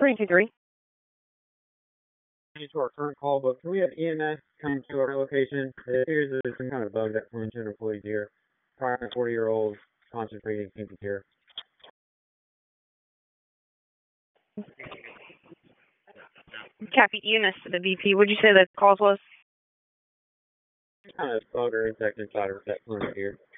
323. To our current call book, can we have EMS come to our location? It appears that there's some kind of bug that flew into an employee's ear. Prior 40-year-old concentrating kinky care. Copy EMS to the VP. What'd you say the cause was? Some kind of bug or insect inside of that flew into the ear.